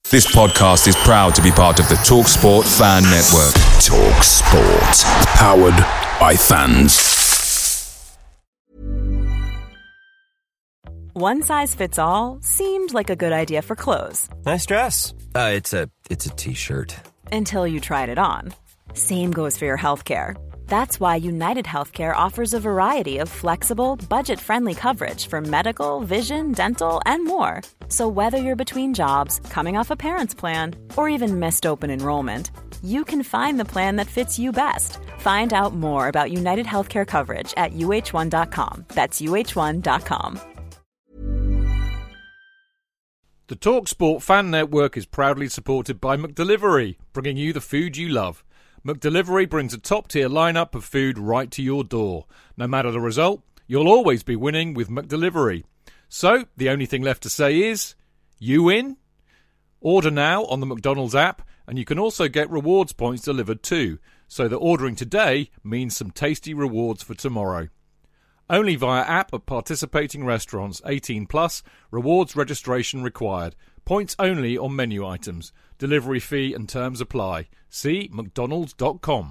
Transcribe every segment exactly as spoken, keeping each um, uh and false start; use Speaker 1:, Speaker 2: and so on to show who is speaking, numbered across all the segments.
Speaker 1: This podcast is proud to be part of the TalkSport Fan Network. TalkSport. Powered by fans.
Speaker 2: One size fits all seemed like a good idea for clothes.
Speaker 3: Nice dress. Uh, it's a it's a t-shirt.
Speaker 2: Until you tried it on. Same goes for your healthcare. That's why United Healthcare offers a variety of flexible, budget-friendly coverage for medical, vision, dental, and more. So whether you're between jobs, coming off a parent's plan, or even missed open enrollment, you can find the plan that fits you best. Find out more about United Healthcare coverage at U H one dot com. That's U H one dot com.
Speaker 4: The TalkSport Fan Network is proudly supported by McDelivery, bringing you the food you love. McDelivery brings a top-tier lineup of food right to your door. No matter the result, you'll always be winning with McDelivery. So, the only thing left to say is, you win? Order now on the McDonald's app, and you can also get rewards points delivered too, so that ordering today means some tasty rewards for tomorrow. Only via app at participating restaurants. eighteen plus, rewards registration required. Points only on menu items. Delivery fee and terms apply. See mcdonalds dot com.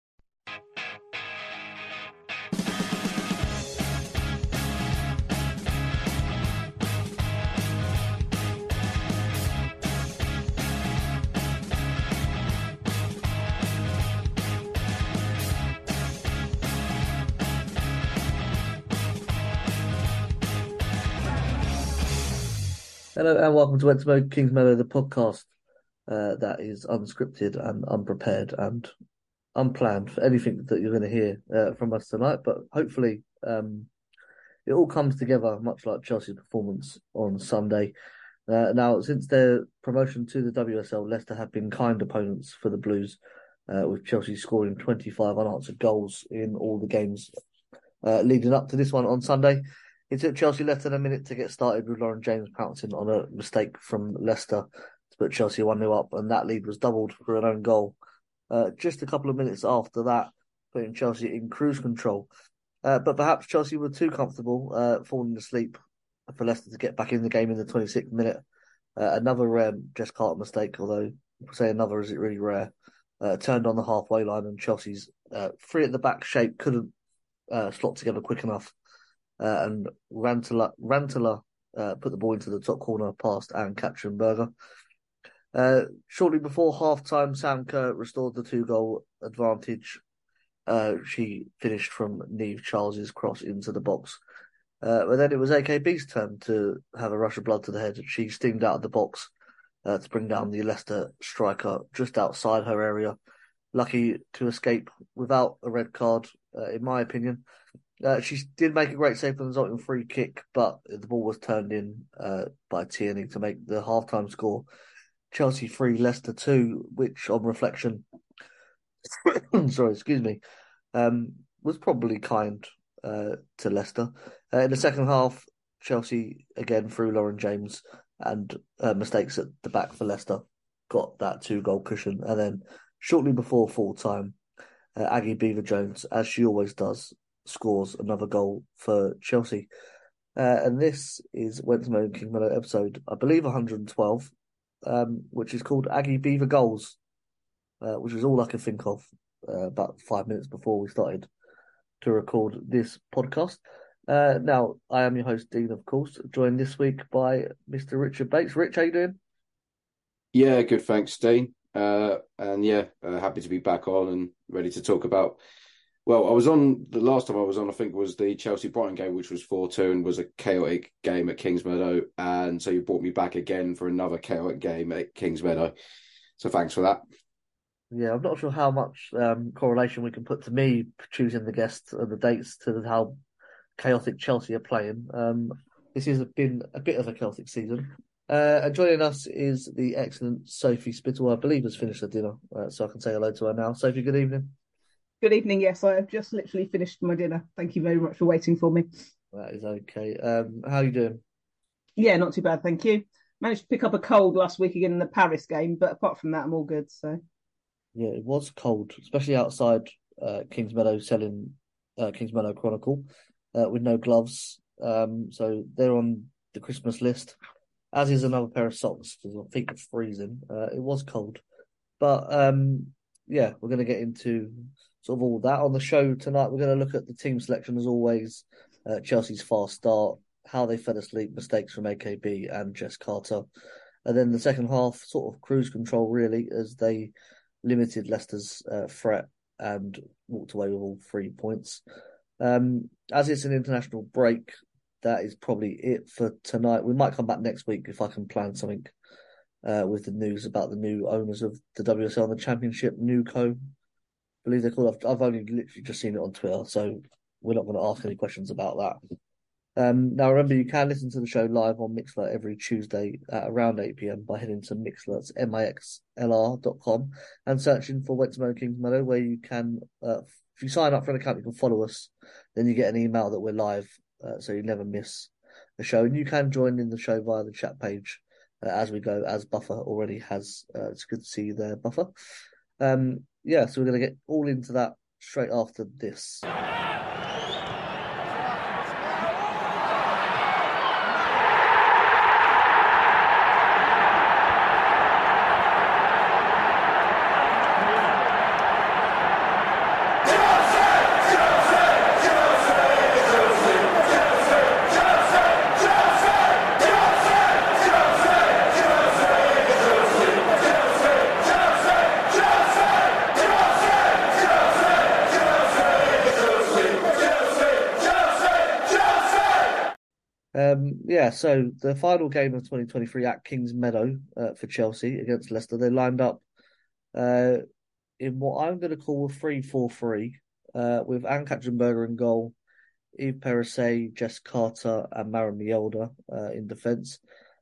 Speaker 5: Hello and welcome to Wentworth Kings Meadow, the podcast uh, that is unscripted and unprepared and unplanned for anything that you're going to hear uh, from us tonight. But hopefully um, it all comes together, much like Chelsea's performance on Sunday. Uh, now, since their promotion to the W S L, Leicester have been kind opponents for the Blues, uh, with Chelsea scoring twenty-five unanswered goals in all the games uh, leading up to this one on Sunday. It took Chelsea less than a minute to get started with Lauren James pouncing on a mistake from Leicester to put Chelsea one nil up, and that lead was doubled for an own goal. Uh, just a couple of minutes after that, putting Chelsea in cruise control. Uh, but perhaps Chelsea were too comfortable, uh, falling asleep for Leicester to get back in the game in the twenty-sixth minute. Uh, another rare Jess Carter mistake, although say another, is it really rare? Uh, turned on the halfway line, and Chelsea's uh, three at the back shape couldn't uh, slot together quick enough. Uh, and Rantala, Rantala uh, put the ball into the top corner past Anne Katzenberger. Uh, shortly before half-time, Sam Kerr restored the two-goal advantage. Uh, she finished from Niamh Charles's cross into the box. Uh, but then it was A K B's turn to have a rush of blood to the head. She steamed out of the box uh, to bring down the Leicester striker just outside her area. Lucky to escape without a red card, uh, in my opinion. Uh, she did make a great save for the resulting free kick, but the ball was turned in uh, by Tierney to make the half-time score Chelsea three, Leicester two, which on reflection, sorry, excuse me, um, was probably kind uh, to Leicester. Uh, in the second half, Chelsea, again through Lauren James and uh, mistakes at the back for Leicester, got that two-goal cushion. And then shortly before full-time, uh, Aggie Beaver-Jones, as she always does, scores another goal for Chelsea. Uh, and this is Wentworth King Meadow episode, I believe, one hundred twelve, um, which is called Aggie Beaver Goals, uh, which is all I could think of uh, about five minutes before we started to record this podcast. Uh, now, I am your host, Dean, of course, joined this week by Mister Richard Bates. Rich, how you doing?
Speaker 6: Yeah, good, thanks, Dean. Uh, and yeah, uh, happy to be back on and ready to talk about. Well, I was on, the last time I was on, I think, was the Chelsea-Brighton game, which was four two and was a chaotic game at Kingsmeadow. And so you brought me back again for another chaotic game at Kingsmeadow. So thanks for that.
Speaker 5: Yeah, I'm not sure how much um, correlation we can put to me choosing the guests and the dates to how chaotic Chelsea are playing. Um, this has been a bit of a chaotic season. Uh, and joining us is the excellent Sophie Spittle, I believe has finished her dinner, uh, so I can say hello to her now. Sophie, good evening.
Speaker 7: Good evening. Yes, I have just literally finished my dinner. Thank you very much for waiting for me.
Speaker 5: That is okay. Um, how are you doing?
Speaker 7: Yeah, not too bad, thank you. Managed to pick up a cold last week again in the Paris game, but apart from that, I'm all good. So,
Speaker 5: yeah, it was cold, especially outside uh, Kingsmeadow selling uh, Kingsmeadow Chronicle uh, with no gloves. Um, so they're on the Christmas list. as is another pair of socks because my feet are freezing. Uh, it was cold. But um, yeah, we're going to get into sort of all that. On the show tonight, we're going to look at the team selection as always, uh, Chelsea's fast start, how they fell asleep, mistakes from A K B and Jess Carter. And then the second half, sort of cruise control really, as they limited Leicester's uh, threat and walked away with all three points. Um, as it's an international break, that is probably it for tonight. We might come back next week if I can plan something uh, with the news about the new owners of the W S L and the Championship, Newco. I believe they're called. I've, I've only literally just seen it on Twitter, so we're not going to ask any questions about that. Um, now, remember, you can listen to the show live on Mixlr every Tuesday at around eight p.m. by heading to Mixlr, M I X L R dot com, and searching for Wentworth Kings Meadow, where you can, uh, if you sign up for an account, you can follow us. Then you get an email that we're live, uh, so you never miss the show. And you can join in the show via the chat page uh, as we go, as Buffer already has. Uh, it's good to see you there, Buffer. Um, yeah, so we're going to get all into that straight after this. Um, yeah, so the final game of twenty twenty-three at Kings Meadow uh, for Chelsea against Leicester, they lined up uh, in what I'm going to call a three four three uh, with Anne Katzenberger in goal, Eve Perisset, Jess Carter and Maren Mjelde uh, in defence.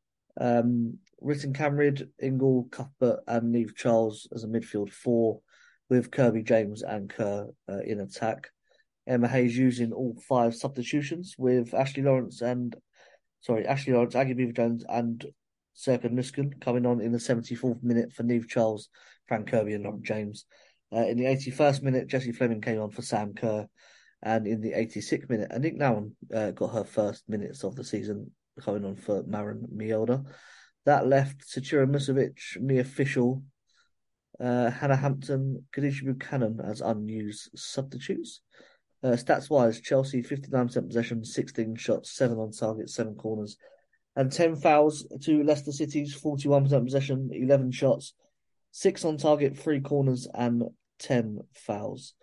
Speaker 5: Um, Ritten Camrid, Ingle, Cuthbert and Niamh Charles as a midfield four with Kirby James and Kerr uh, in attack. Emma Hayes using all five substitutions with Ashley Lawrence and sorry, Ashley Lawrence, Aggie Beaver-Jones and Serkan Nuskin coming on in the seventy-fourth minute for Niamh Charles, Fran Kirby and Lauren James. Uh, in the eighty-first minute, Jessie Fleming came on for Sam Kerr. And in the eighty-sixth minute, Anik Nouwen uh, got her first minutes of the season coming on for Maren Mjelde. That left Satura Musovic, Mia Fishel, uh, Hannah Hampton, Khadija Buchanan as unused substitutes. Uh, stats-wise, Chelsea fifty-nine percent possession, sixteen shots, seven on target, seven corners, and ten fouls to Leicester City's forty-one percent possession, eleven shots, six on target, three corners, and ten fouls.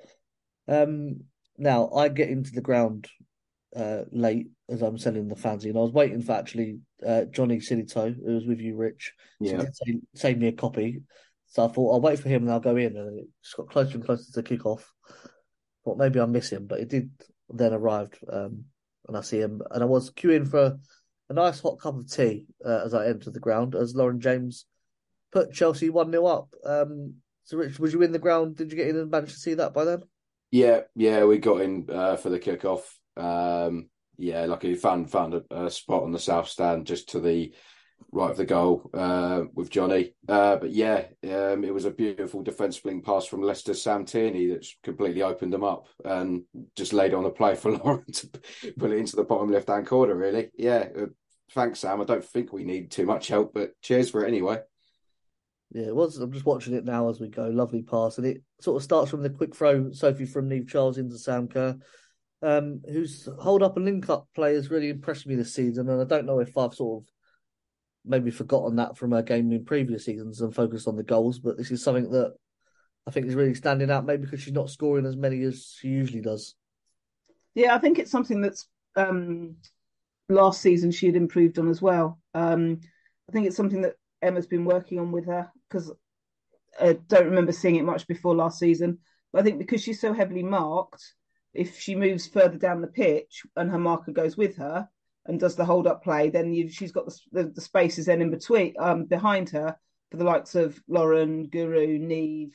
Speaker 5: Um, now, I get into the ground uh, late as I'm selling the fanzine. I was waiting for actually uh, Johnny Silito, who was with you, Rich,
Speaker 6: yeah.
Speaker 5: to save, save me a copy. So I thought I'll wait for him and I'll go in, and it just got closer and closer to kick off. Thought maybe I miss him, but it did then arrived, um, and I see him, and I was queuing for a nice hot cup of tea uh, as I entered the ground as Lauren James put Chelsea one nil up. Um, so, Rich, was you in the ground? Did you get in and manage to see that by then?
Speaker 6: Yeah, yeah, we got in uh, for the kickoff. Um, yeah, luckily found found a, a spot on the south stand just to the right of the goal uh, with Johnny. Uh, but yeah, um, it was a beautiful defence splitting pass from Leicester's Sam Tierney that's completely opened them up and just laid on a play for Lauren to put it into the bottom left-hand corner, really. Yeah, uh, thanks, Sam. I don't think we need too much help, but cheers for it anyway.
Speaker 5: Yeah, it was. I'm just watching it now as we go. Lovely pass. And it sort of starts from the quick throw, Sophie from Niamh Charles into Sam Kerr, um, whose hold-up and link-up play has really impressed me this season. And I don't know if I've sort of maybe forgotten that from her game in previous seasons and focused on the goals, but this is something that I think is really standing out, maybe because she's not scoring as many as she usually does.
Speaker 7: Yeah, I think it's something that's um, last season she had improved on as well. Um, I think it's something that Emma's been working on with her, because I don't remember seeing it much before last season. But I think because she's so heavily marked, if she moves further down the pitch and her marker goes with her and does the hold-up play, then you, she's got the, the, the spaces then in between, um, behind her for the likes of Lauren, Guru, Niamh,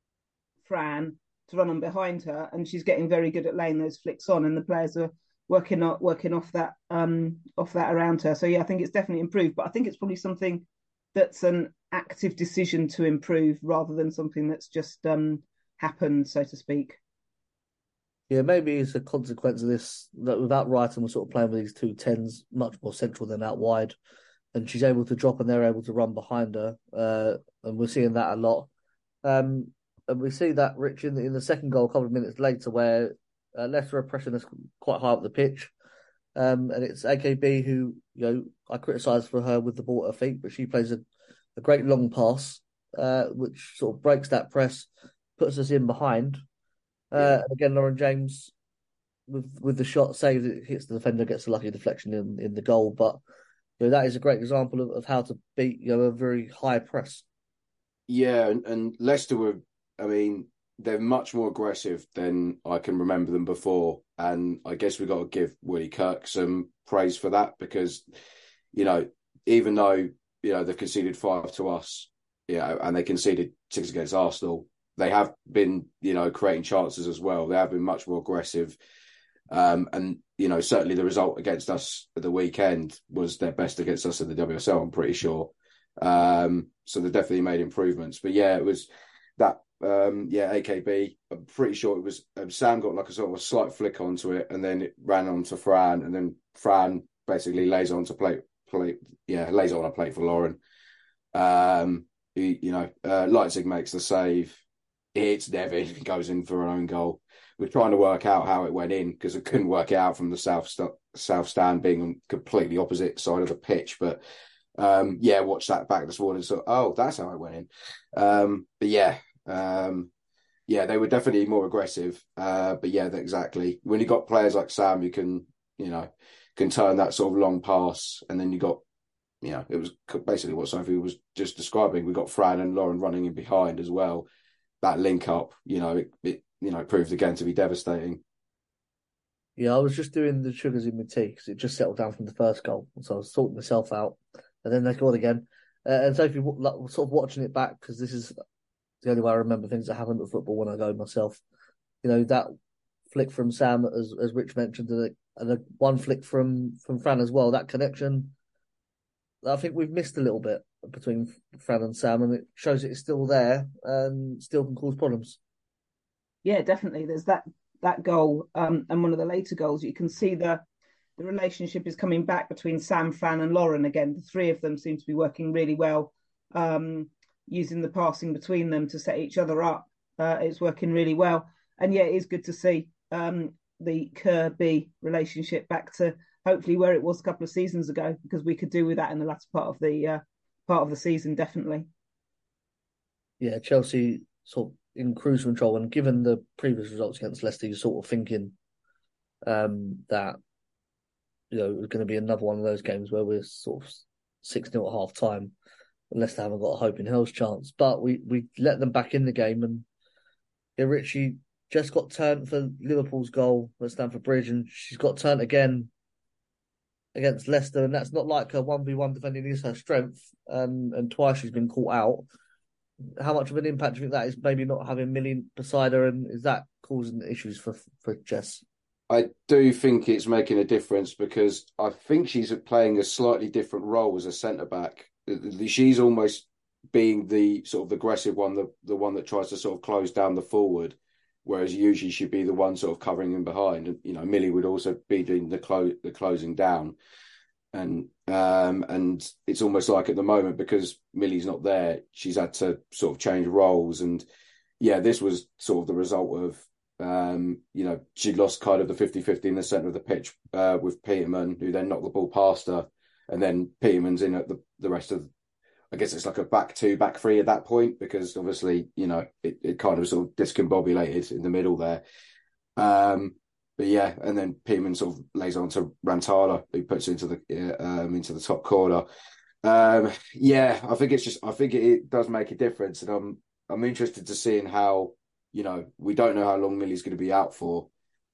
Speaker 7: Fran to run on behind her, and she's getting very good at laying those flicks on, and the players are working off working off that um, off that around her. So yeah, I think it's definitely improved, but I think it's probably something that's an active decision to improve rather than something that's just um, happened, so to speak.
Speaker 5: Yeah, maybe it's a consequence of this, that without Wrighton, we're sort of playing with these two tens much more central than out wide. and she's able to drop and they're able to run behind her. Uh, and we're seeing that a lot. Um, and we see that, Rich, in the, in the second goal a couple of minutes later where uh, Leicester are pressing us quite high up the pitch. Um, and it's A K B who, you know, I criticise for her with the ball at her feet, but she plays a, a great long pass, uh, which sort of breaks that press, puts us in behind. Uh, yeah. And again, Lauren James, with with the shot saved, it hits the defender, gets a lucky deflection in, in the goal. But you know, that is a great example of, of how to beat, you know, a very high press.
Speaker 6: Yeah, and, and Leicester were, I mean, they're much more aggressive than I can remember them before. And I guess we've got to give Willie Kirk some praise for that because, you know, even though, you know, they've conceded five to us, you know, and they conceded six against Arsenal, they have been, you know, creating chances as well. They have been much more aggressive. Um, and, you know, certainly the result against us at the weekend was their best against us in the W S L, I'm pretty sure. Um, so they definitely made improvements. But yeah, it was that, um, yeah, A K B, I'm pretty sure it was, um, Sam got like a sort of a slight flick onto it and then it ran onto Fran and then Fran basically lays on to plate, plate, yeah, lays on a plate for Lauren. Um, he, you know, uh, Leipzig makes the save. It hits Nevin, goes in for an own goal. We're trying to work out how it went in because we couldn't work it out from the south st- south stand being on completely opposite side of the pitch. But um, yeah, watch that back this morning. So, oh, that's how it went in. Um, but yeah, um, yeah, they were definitely more aggressive. Uh, but yeah, exactly. When you got players like Sam, you can, you know, can turn that sort of long pass, and then you got, you know, it was basically what Sophie was just describing. We got Fran and Lauren running in behind as well. That link up, you know, it, it you know proved again to be devastating.
Speaker 5: Yeah, I was just doing the sugars in my tea because it just settled down from the first goal, so I was sorting myself out, and then they scored again. Uh, and Sophie, like, sort of watching it back because this is the only way I remember things that happened at football when I go myself. You know, that flick from Sam, as as Rich mentioned, and the, and the one flick from from Fran as well. That connection, I think we've missed a little bit between Fran and Sam, and it shows it's still there and still can cause problems.
Speaker 7: Yeah, definitely. There's that that goal, um, and one of the later goals. You can see the the relationship is coming back between Sam, Fran, and Lauren again. The three of them seem to be working really well, um, using the passing between them to set each other up. Uh, it's working really well, and yeah, it is good to see um, the Kerr-B relationship back to hopefully where it was a couple of seasons ago, because we could do with that in the latter part of the uh, part of the season, definitely.
Speaker 5: Yeah, Chelsea sort of in cruise control, and given the previous results against Leicester, you're sort of thinking um, that you know it's going to be another one of those games where we're sort of six nil at half time, unless they haven't got a hope in hell's chance. But we we let them back in the game, and yeah, Richie just got turned for Liverpool's goal at Stamford Bridge, and she's got turned again against Leicester, and that's not like her one v one defending is her strength, and and twice she's been caught out. How much of an impact do you think that is, maybe not having Millie beside her, and is that causing issues for for Jess?
Speaker 6: I do think it's making a difference because I think she's playing a slightly different role as a centre-back. She's almost being the sort of aggressive one, the, the one that tries to sort of close down the forward, whereas usually she'd be the one sort of covering in behind. And, you know, Millie would also be doing the, clo- the closing down. And um, and it's almost like at the moment, because Millie's not there, she's had to sort of change roles. And yeah, this was sort of the result of, um, you know, she lost kind of the fifty-fifty in the centre of the pitch uh, with Peterman, who then knocked the ball past her. And then Peterman's in at the, the rest of, I guess it's like a back two, back three at that point, because obviously, you know, it, it kind of sort of discombobulated in the middle there. Um But yeah, and then Peterman sort of lays on to Rantala, who puts it into the um, into the top corner. Um, yeah, I think it's just I think it, it does make a difference, and I'm I'm interested to seeing how, you know, we don't know how long Millie's going to be out for.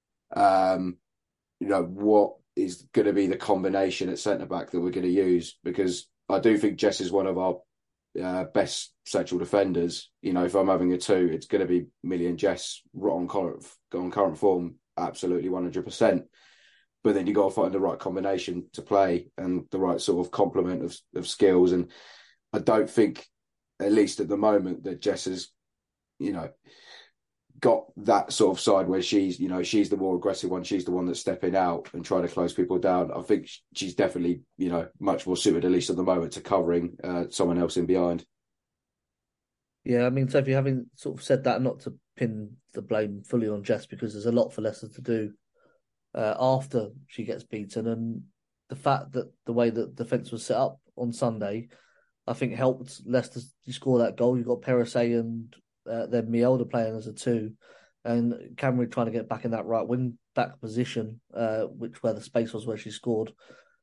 Speaker 6: Um, you know, what is going to be the combination at centre back that we're going to use, because I do think Jess is one of our uh, best central defenders. You know, if I'm having a two, it's going to be Millie and Jess on current on current form. Absolutely one hundred percent. But then you got to find the right combination to play and the right sort of complement of, of skills. And I don't think, at least at the moment, that Jess is, you know, got that sort of side where she's, you know, she's the more aggressive one. She's the one that's stepping out and trying to close people down. I think she's definitely, you know, much more suited, at least at the moment, to covering uh, someone else in behind.
Speaker 5: Yeah, I mean, Sophie, having sort of said that, not to pin the blame fully on Jess, because there's a lot for Leicester to do uh, after she gets beaten, and the fact that the way that defence was set up on Sunday, I think helped Leicester score that goal. You've got Perisset and uh, then Mielda playing as a two, and Camry trying to get back in that right wing back position, uh, which where the space was where she scored.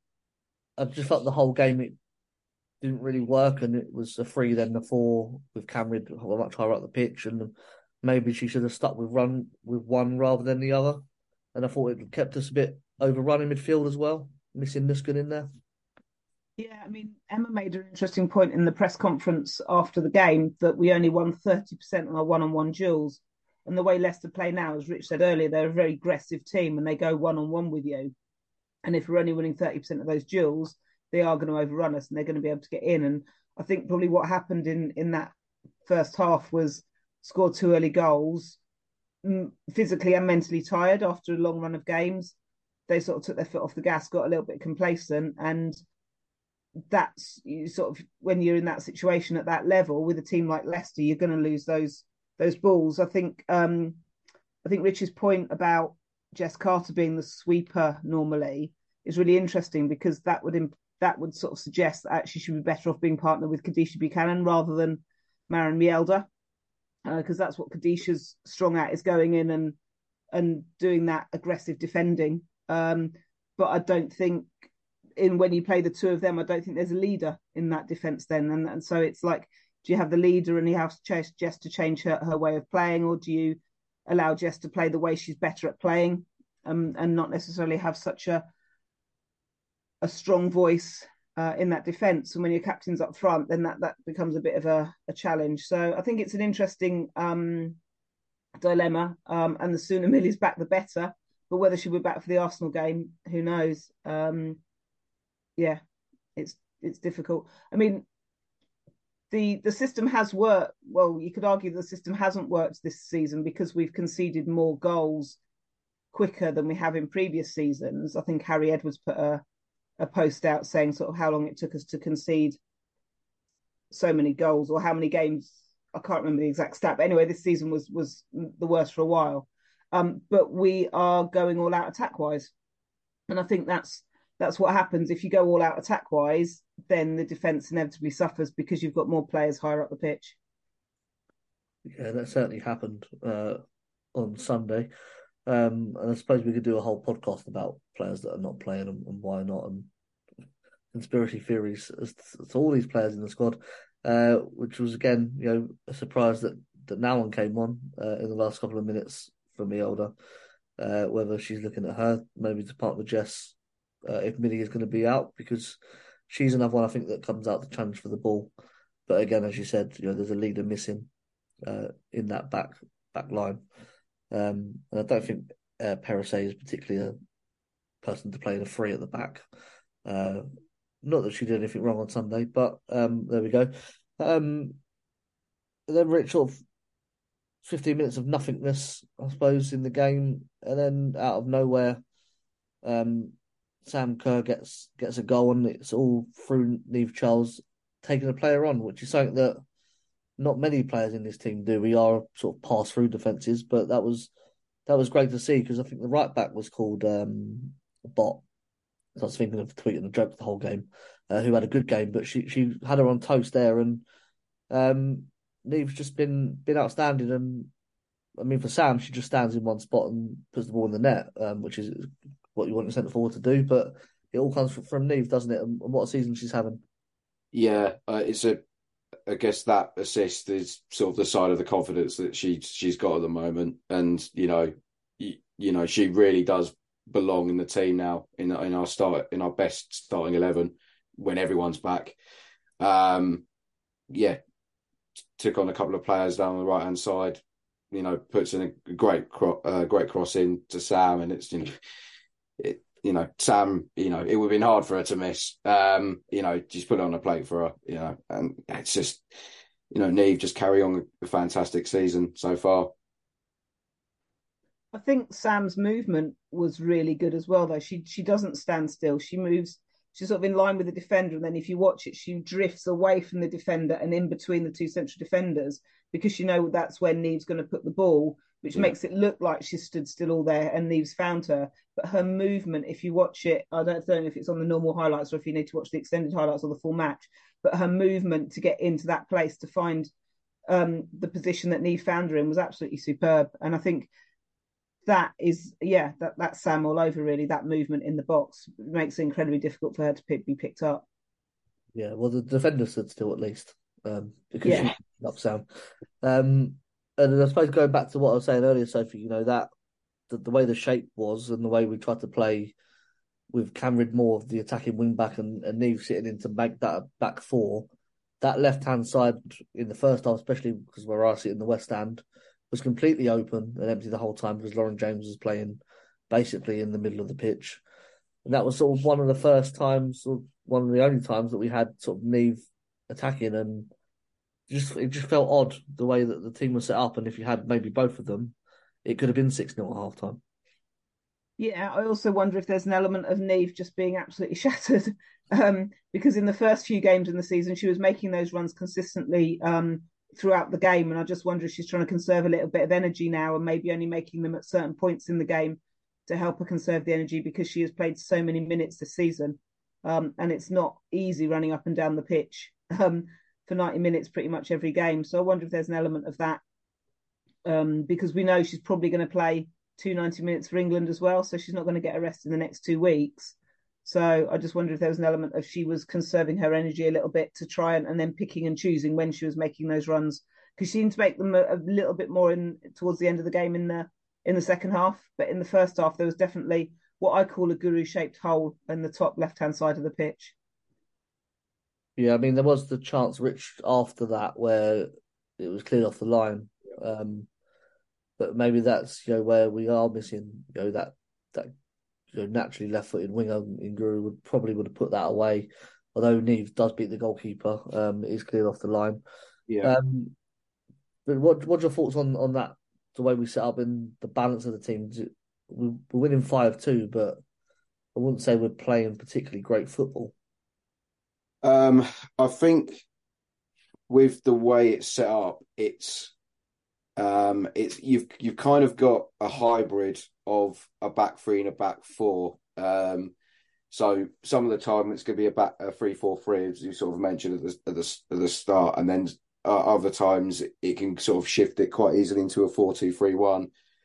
Speaker 5: I just felt the whole game it didn't really work, and it was a three, then the four with Camry much higher up the pitch, and maybe she should have stuck with run with one rather than the other. And I thought it kept us a bit overrun in midfield as well, missing Nuskin in there.
Speaker 7: Yeah, I mean, Emma made an interesting point in the press conference after the game that we only won thirty percent on our one-on-one duels. And the way Leicester play now, as Rich said earlier, they're a very aggressive team and they go one-on-one with you. And if we're only winning thirty percent of those duels, they are going to overrun us and they're going to be able to get in. And I think probably what happened in, in that first half was scored two early goals, physically and mentally tired after a long run of games. They sort of took their foot off the gas, got a little bit complacent, and that's you sort of when you're in that situation at that level with a team like Leicester, you're going to lose those those balls. I think um, I think Rich's point about Jess Carter being the sweeper normally is really interesting, because that would imp- that would sort of suggest that actually she'd be better off being partnered with Kadisha Buchanan rather than Maren Mielda, because uh, that's what Kadisha's strong at, is going in and and doing that aggressive defending. Um, but I don't think in when you play the two of them, I don't think there's a leader in that defence then. And, and so it's like, do you have the leader and you have Jess to change her, her way of playing, or do you allow Jess to play the way she's better at playing, um, and not necessarily have such a a strong voice uh, in that defence? And when your captain's up front, then that, that becomes a bit of a, a challenge. So I think it's an interesting um, dilemma. Um, and the sooner Millie's back, the better. But whether she'll be back for the Arsenal game, who knows? Um, yeah, it's it's difficult. I mean, the the system has worked. Well, you could argue the system hasn't worked this season because we've conceded more goals quicker than we have in previous seasons. I think Harry Edwards put a, a post out saying sort of how long it took us to concede so many goals, or how many games. I can't remember the exact stat. But anyway, this season was was the worst for a while. Um, but we are going all out attack-wise. And I think that's that's what happens. If you go all out attack-wise, then the defence inevitably suffers because you've got more players higher up the pitch.
Speaker 5: Yeah, that certainly happened uh, on Sunday. Um, and I suppose we could do a whole podcast about players that are not playing and, and why not, and conspiracy theories as to all these players in the squad, uh, which was, again, you know, a surprise that, that no one came on uh, in the last couple of minutes for Mielda, uh, whether she's looking at her maybe to partner with Jess uh, if Millie is going to be out, because she's another one I think that comes out to challenge for the ball. But again, as you said, you know, there's a leader missing uh, in that back back line, um, and I don't think uh, Perisset is particularly a person to play in a three at the back. Uh, not that she did anything wrong on Sunday, but um, there we go. Um, and then Rich, sort of fifteen minutes of nothingness, I suppose, in the game, and then out of nowhere, um, Sam Kerr gets gets a goal, and it's all through Niamh Charles taking a player on, which is something that not many players in this team do. We are sort of pass through defences, but that was that was great to see, because I think the right back was called um, Bot. I was thinking of tweeting a joke the whole game, uh, who had a good game, but she she had her on toast there, and um, Niamh's just been been outstanding. And I mean, for Sam, she just stands in one spot and puts the ball in the net, um, which is what you want your centre forward to do. But it all comes from, from Niamh, doesn't it? And, and what a season she's having.
Speaker 6: Yeah, uh, it's a. I guess that assist is sort of the side of the confidence that she she's got at the moment, and you know, you, you know, she really does belong in the team now, in in our start in our best starting eleven when everyone's back. Um, yeah, took on a couple of players down the right hand side. You know, puts in a great cro- uh, great cross in to Sam, and it's you know, it you know Sam. You know, it would have been hard for her to miss. Um, you know, she's put it on a plate for her. You know, and it's just you know, Niamh just carry on a fantastic season so far.
Speaker 7: I think Sam's movement was really good as well, though. She she doesn't stand still. She moves, she's sort of in line with the defender. And then if you watch it, she drifts away from the defender and in between the two central defenders because you know that's where Neve's going to put the ball, which yeah. makes it look like she stood still all there and Neve's found her. But her movement, if you watch it, I don't know if it's on the normal highlights or if you need to watch the extended highlights or the full match, but her movement to get into that place to find um, the position that Neve found her in was absolutely superb. And I think that is, yeah, that, that's Sam all over, really. That movement in the box makes it incredibly difficult for her to pick, be picked up.
Speaker 5: Yeah, well, the defender stood still at least um, because
Speaker 7: yeah.
Speaker 5: she up Sam. Um, and I suppose going back to what I was saying earlier, Sophie, you know, that the, the way the shape was and the way we tried to play with Cam more of the attacking wing back and, and Neve sitting in to make that a back four, that left-hand side in the first half, especially because where I sit in the West End, was completely open and empty the whole time because Lauren James was playing basically in the middle of the pitch. And that was sort of one of the first times, or one of the only times that we had sort of Neve attacking, and just it just felt odd the way that the team was set up. And if you had maybe both of them, it could have been six nil at half time.
Speaker 7: Yeah, I also wonder if there's an element of Neve just being absolutely shattered um, because in the first few games in the season, she was making those runs consistently um, throughout the game. And I just wonder if she's trying to conserve a little bit of energy now and maybe only making them at certain points in the game to help her conserve the energy because she has played so many minutes this season. Um, and it's not easy running up and down the pitch um, for ninety minutes pretty much every game. So I wonder if there's an element of that um, because we know she's probably going to play two ninety minutes for England as well. So she's not going to get a rest in the next two weeks. So I just wonder if there was an element of she was conserving her energy a little bit to try and, and then picking and choosing when she was making those runs, because she seemed to make them a, a little bit more in towards the end of the game in the in the second half. But in the first half, there was definitely what I call a guru-shaped hole in the top left-hand side of the pitch.
Speaker 5: Yeah, I mean, there was the chance, Rich, after that where it was cleared off the line. Um, but maybe that's, you know, where we are missing, you know, that that you know, naturally left-footed winger in Guru would probably would have put that away. Although Neve does beat the goalkeeper, um, it is cleared off the line.
Speaker 6: Yeah.
Speaker 5: Um, but what what's your thoughts on, on that? The way we set up and the balance of the team. We're winning five two, but I wouldn't say we're playing particularly great football.
Speaker 6: Um, I think with the way it's set up, it's um, it's you've you've kind of got a hybrid of a back three and a back four. Um, so some of the time it's going to be a back a three four three, as you sort of mentioned at the at the, at the start, and then uh, other times it can sort of shift it quite easily into a four two three one.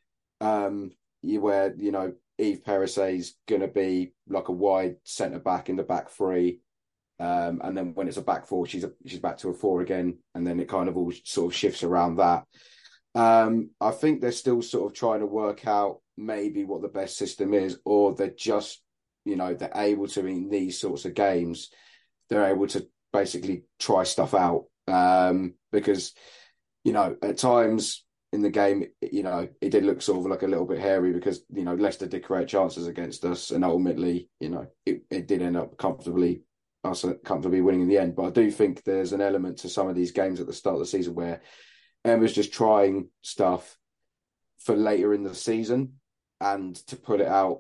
Speaker 6: Um, you where you know Eve Perisset is going to be like a wide centre back in the back three. Um, and then when it's a back four, she's a, she's back to a four again, and then it kind of all sort of shifts around that. Um, I think they're still sort of trying to work out maybe what the best system is, or they're just, you know, they're able to, in these sorts of games, they're able to basically try stuff out. Um, because, you know, at times in the game, you know, it did look sort of like a little bit hairy because, you know, Leicester did create chances against us, and ultimately, you know, it, it did end up comfortably us comfortably winning in the end. But I do think there's an element to some of these games at the start of the season where Emma's just trying stuff for later in the season and to put it out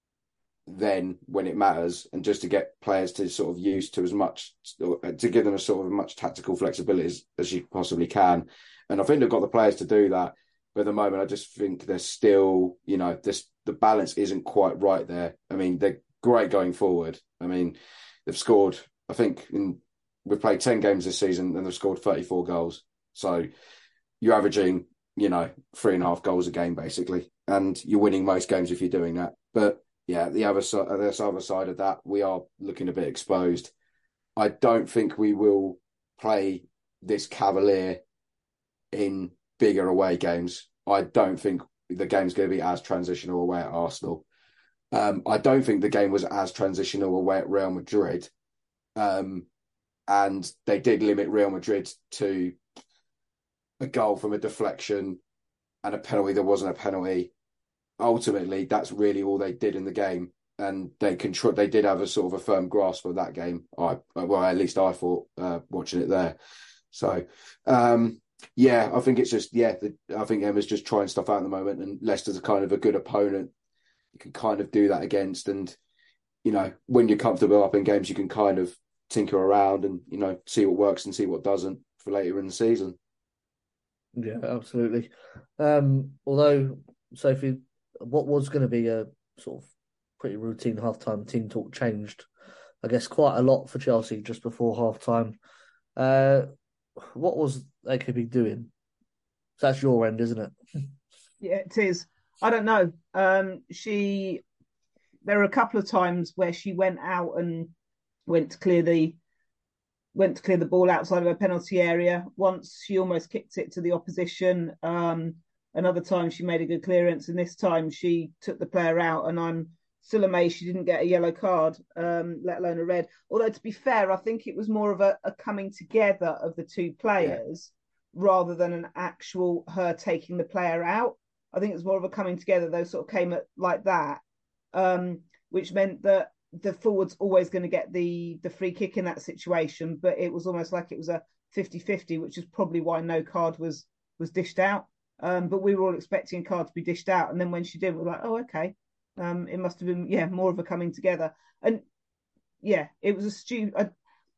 Speaker 6: then when it matters, and just to get players to sort of used to as much, to give them a sort of much tactical flexibility as, as you possibly can. And I think they've got the players to do that. But at the moment, I just think they're still, you know, this the balance isn't quite right there. I mean, they're great going forward. I mean, they've scored, I think, in we've played ten games this season and they've scored thirty-four goals. So you're averaging, you know, three and a half goals a game, basically. And you're winning most games if you're doing that. But yeah, the other, the other side of that, we are looking a bit exposed. I don't think we will play this cavalier in bigger away games. I don't think the game's going to be as transitional away at Arsenal. Um, I don't think the game was as transitional away at Real Madrid. Um, and they did limit Real Madrid to a goal from a deflection and a penalty that wasn't a penalty. Ultimately, that's really all they did in the game. And they control. They did have a sort of a firm grasp of that game. I, well, at least I thought uh, watching it there. So, um, Yeah, I think it's just yeah. The, I think Emma's just trying stuff out at the moment, and Leicester's a kind of a good opponent. You can kind of do that against, and you know when you're comfortable up in games, you can kind of tinker around and you know see what works and see what doesn't for later in the season.
Speaker 5: Yeah, absolutely. Um, although, Sophie, what was going to be a sort of pretty routine halftime team talk changed, I guess, quite a lot for Chelsea just before halftime. Uh, what was A K B doing? So that's your end, isn't it?
Speaker 7: Yeah, it is. I don't know. Um, she. There were a couple of times where she went out and went to clear the went to clear the ball outside of her penalty area. Once she almost kicked it to the opposition. Um, another time she made a good clearance, and this time she took the player out. And I'm still amazed she didn't get a yellow card, um, let alone a red. Although to be fair, I think it was more of a, a coming together of the two players yeah. rather than an actual her taking the player out. I think it was more of a coming together. Those sort of came at like that, um, which meant that the forward's always going to get the the free kick in that situation, but it was almost like it was a fifty-fifty, which is probably why no card was was dished out. Um, but we were all expecting a card to be dished out, and then when she did, we were like, oh, okay. Um, it must have been, yeah, more of a coming together. And yeah, it was a stupid.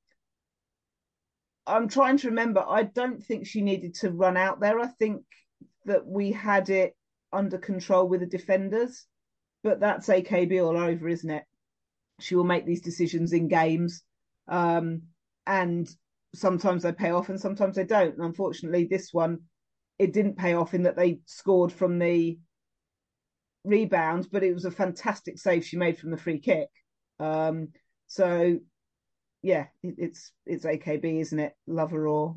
Speaker 7: I'm trying to remember. I don't think she needed to run out there. I think that we had it under control with the defenders, but that's A K B all over, isn't it? She will make these decisions in games, um, and sometimes they pay off and sometimes they don't. And unfortunately, this one, it didn't pay off in that they scored from the rebound, but it was a fantastic save she made from the free kick. Um, so, yeah, it, it's it's A K B, isn't it? Love her or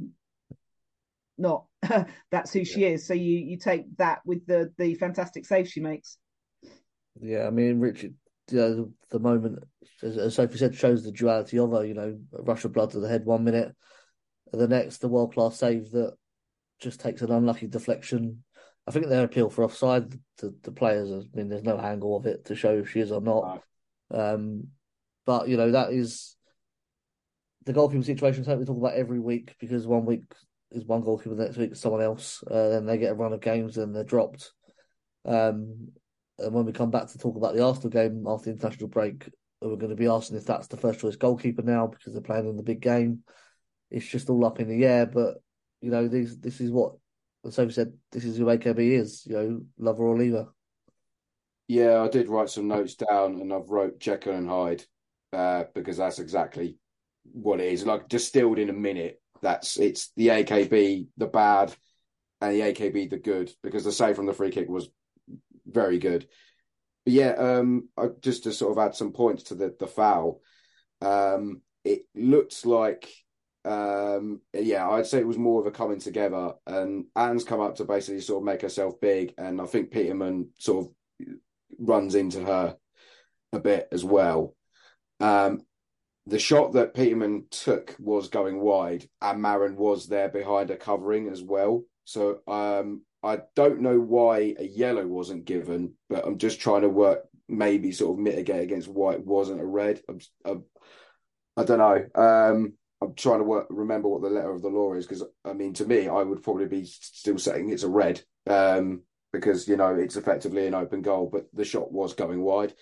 Speaker 7: not, that's who yeah. she is. So you you take that with the the fantastic save she makes.
Speaker 5: Yeah, I mean, Richard. You know, the, the moment, as, as Sophie said, shows the duality of her. You know, a rush of blood to the head one minute, and the next, the world class save that just takes an unlucky deflection. I think their appeal for offside to the players. I mean, there's no angle of it to show if she is or not. Right. Um, but you know, that is the goalkeeper situation. Something we talk about every week because one week is one goalkeeper, the next week is someone else. Uh, then they get a run of games and they're dropped. Um, And when we come back to talk about the Arsenal game after the international break, we're going to be asking if that's the first choice goalkeeper now because they're playing in the big game. It's just all up in the air. But, you know, this this is what, as Sophie said, this is who A K B is, you know, love her or leave her.
Speaker 6: Yeah, I did write some notes down and I've wrote Jekyll and Hyde uh, because that's exactly what it is. Like distilled in a minute, that's it's the A K B, the bad, and the A K B, the good, because the save from the free kick was very good. But yeah, um, I, just to sort of add some points to the, the foul, um, it looks like, um, yeah, I'd say it was more of a coming together. And Anne's come up to basically sort of make herself big. And I think Peterman sort of runs into her a bit as well. Um, the shot that Peterman took was going wide and Marin was there behind her covering as well. So, um, I don't know why a yellow wasn't given, but I'm just trying to work, maybe sort of mitigate against why it wasn't a red. I'm, I'm, I don't know. Um, I'm trying to work, remember what the letter of the law is, because, I mean, to me, I would probably be still saying it's a red um, because, you know, it's effectively an open goal, but the shot was going wide.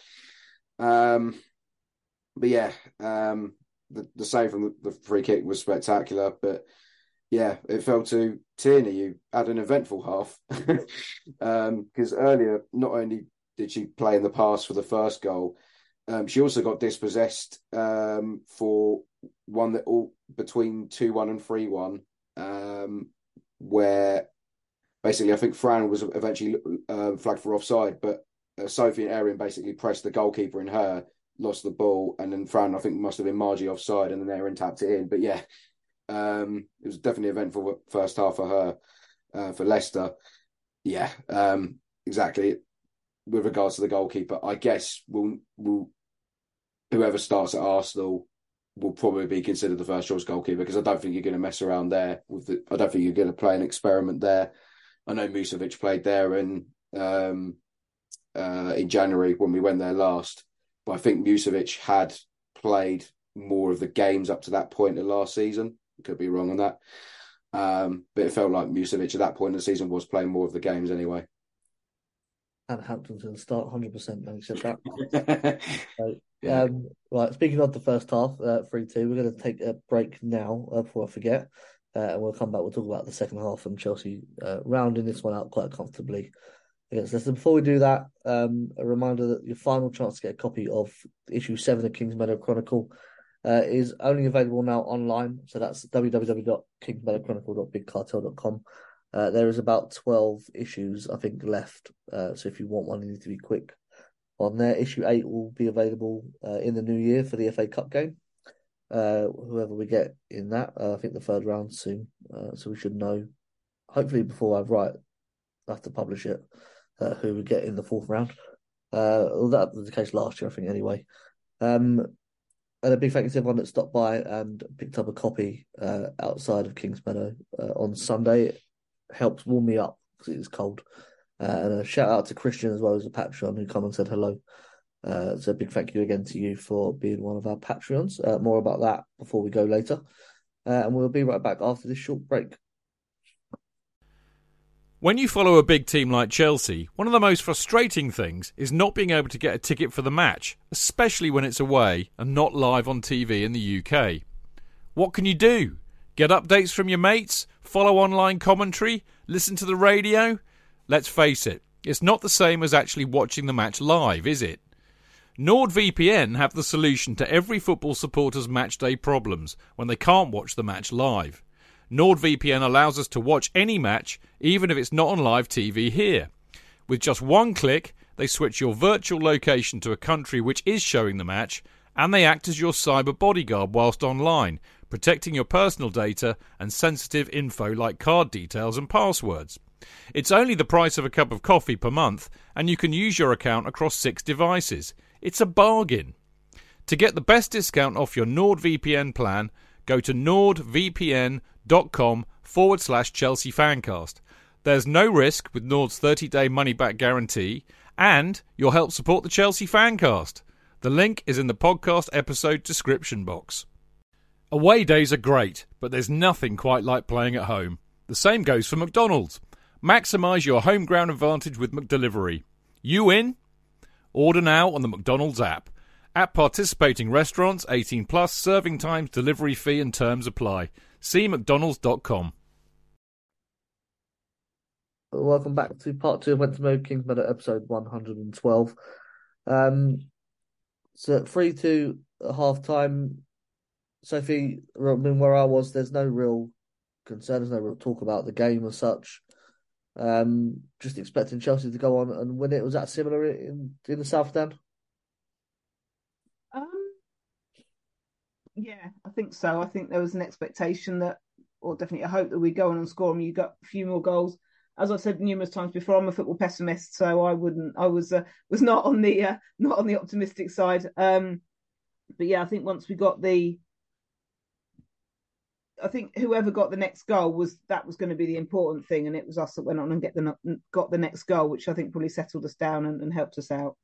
Speaker 6: Um, but, yeah, um, the, the save from the, the free kick was spectacular, but yeah, it fell to Tierney, who had an eventful half. Because um, earlier, not only did she play in the pass for the first goal, um, she also got dispossessed um, for one that all between two one and three one, um, where basically I think Fran was eventually uh, flagged for offside, but uh, Sophie and Erin basically pressed the goalkeeper in her, lost the ball, and then Fran, I think, must have been Margie offside, and then Erin tapped it in. But yeah, Um, it was definitely an eventful first half for her, uh, for Leicester. Yeah, um, exactly. With regards to the goalkeeper, I guess we'll, we'll, whoever starts at Arsenal will probably be considered the first choice goalkeeper because I don't think you're going to mess around there. With the, I don't think you're going to play an experiment there. I know Musovic played there in um, uh, in January when we went there last, but I think Musovic had played more of the games up to that point of last season. Could be wrong on that. Um, but it felt like Musovic at that point in the season was playing more of the games anyway.
Speaker 5: And Hampton to the start, one hundred percent, having said that. so, yeah. um, right, speaking of the first half, uh, three two, we're going to take a break now uh, before I forget. Uh, and we'll come back, we'll talk about the second half and Chelsea uh, rounding this one out quite comfortably against Leicester. Before we do that, um, a reminder that your final chance to get a copy of issue seven of Kings Meadow Chronicle uh, is only available now online. So that's w w w dot kings meadow chronicle dot big cartel dot com. Uh, there is about twelve issues, I think, left. Uh, so if you want one, you need to be quick on there. Issue eight will be available uh, in the new year for the F A Cup game. Uh, whoever we get in that, uh, I think the third round soon. Uh, so we should know, hopefully before I write, I have to publish it, uh, who we get in the fourth round. Uh, well, that was the case last year, I think, anyway. Um, and a big thank you to everyone that stopped by and picked up a copy uh, outside of Kings Meadow uh, on Sunday. It helps warm me up because it is cold. Uh, and a shout out to Christian as well as a Patreon who come and said hello. Uh, so a big thank you again to you for being one of our Patreons. Uh, more about that before we go later. Uh, and we'll be right back after this short break.
Speaker 4: When you follow a big team like Chelsea, one of the most frustrating things is not being able to get a ticket for the match, especially when it's away and not live on T V in the U K. What can you do? Get updates from your mates? Follow online commentary? Listen to the radio? Let's face it, it's not the same as actually watching the match live, is it? NordVPN have the solution to every football supporter's matchday problems when they can't watch the match live. NordVPN allows us to watch any match, even if it's not on live T V here. With just one click, they switch your virtual location to a country which is showing the match, and they act as your cyber bodyguard whilst online, protecting your personal data and sensitive info like card details and passwords. It's only the price of a cup of coffee per month, and you can use your account across six devices. It's a bargain. To get the best discount off your NordVPN plan, go to nordvpn.com forward slash Chelsea Fancast. There's no risk with Nord's thirty-day money-back guarantee, and you'll help support the Chelsea Fancast. The link is in the podcast episode description box. Away days are great, but there's nothing quite like playing at home. The same goes for McDonald's. Maximise your home ground advantage with McDelivery. You in? Order now on the McDonald's app. At participating restaurants, eighteen plus, serving times, delivery fee and terms apply. See mcdonalds dot com.
Speaker 5: Welcome back to part two of Went to Mow Kings Meadow, episode one hundred twelve. Um, so three two at half time. Sophie, I mean, where I was, there's no real concern, there's no real talk about the game as such. Um, just expecting Chelsea to go on and win it. Was that similar in, in the South Stand?
Speaker 7: Um, yeah, I think so. I think there was an expectation that, or definitely a hope that we go on and score and you got a few more goals. As I've said numerous times before, I'm a football pessimist, so I wouldn't. I was uh, was not on the uh, not on the optimistic side. Um, but yeah, I think once we got the. I think whoever got the next goal was that was going to be the important thing, and it was us that went on and get the got the next goal, which I think probably settled us down and, and helped us out.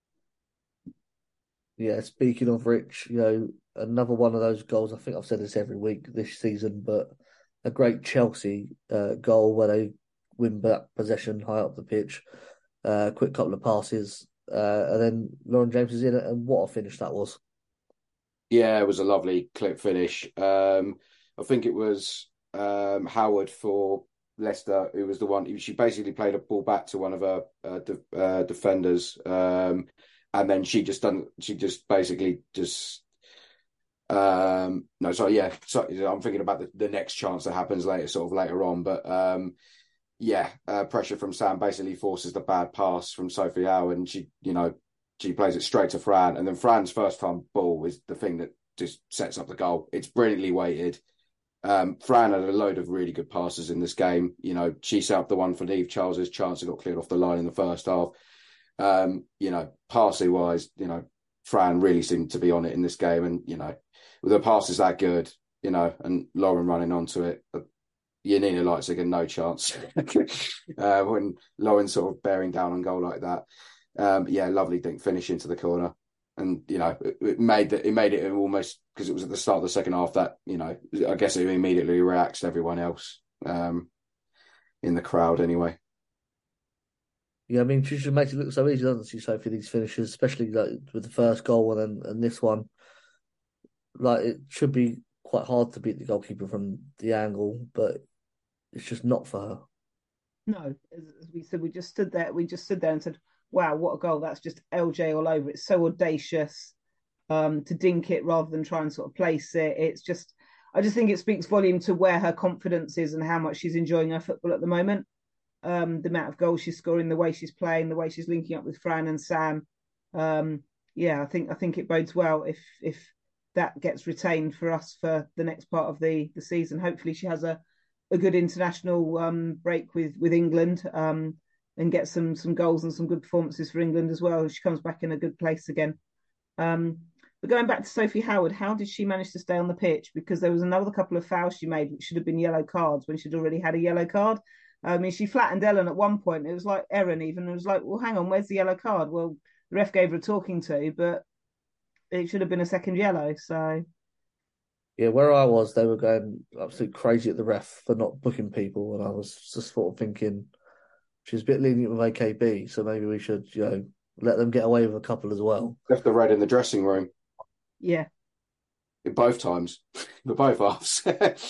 Speaker 5: Yeah, speaking of Rich, you know, another one of those goals. I think I've said this every week this season, but a great Chelsea uh, goal where they win back possession high up the pitch, uh, quick couple of passes, uh, and then Lauren James is in it, and what a finish that was!
Speaker 6: Yeah, it was a lovely clip finish. Um, I think it was um, Howard for Leicester, who was the one. She basically played a ball back to one of her uh, de- uh, defenders, um, and then she just done. She just basically just. Um, no, sorry, yeah. So I'm thinking about the, the next chance that happens later, sort of later on. But um, yeah, uh, pressure from Sam basically forces the bad pass from Sophie Howard, and she, you know, she plays it straight to Fran, and then Fran's first time ball is the thing that just sets up the goal. It's brilliantly weighted. Um, Fran had a load of really good passes in this game. You know, she set up the one for Neve Charles's chance that got cleared off the line in the first half. Um, you know, passing wise, you know, Fran really seemed to be on it in this game. And, you know, with the passes that good, you know, and Lauren running onto it, Yanina Leipzig had no chance uh, when Lauren sort of bearing down on goal like that. Um, yeah, lovely dink finish into the corner. And, you know, it, it made that it made it almost, because it was at the start of the second half, that, you know, I guess it immediately reacts to everyone else um, in the crowd anyway.
Speaker 5: Yeah, I mean, she just makes it look so easy, doesn't she, Sophie, these finishes, especially like with the first goal and then and this one. Like, it should be quite hard to beat the goalkeeper from the angle, but it's just not for her.
Speaker 7: No, as, as we said, we just stood there. We just stood there and said, "Wow, what a goal! That's just L J all over. It's so audacious um, to dink it rather than try and sort of place it. It's just, I just think it speaks volume to where her confidence is and how much she's enjoying her football at the moment. Um, the amount of goals she's scoring, the way she's playing, the way she's linking up with Fran and Sam. Um, yeah, I think I think it bodes well if if that gets retained for us for the next part of the the season. Hopefully, she has a a good international um, break with with England um, and get some some goals and some good performances for England as well. She comes back in a good place again. Um, but going back to Sophie Howard, how did she manage to stay on the pitch? Because there was another couple of fouls she made, which should have been yellow cards when she'd already had a yellow card. I mean, she flattened Ellen at one point. It was like Erin even. It was like, well, hang on, where's the yellow card? Well, the ref gave her a talking to, but it should have been a second yellow. So
Speaker 5: Yeah, where I was, they were going absolutely crazy at the ref for not booking people, and I was just sort of thinking she's a bit lenient with A K B, so maybe we should, you know, let them get away with a couple as well.
Speaker 6: Left the red in the dressing room.
Speaker 7: Yeah.
Speaker 6: Both times, for both halves.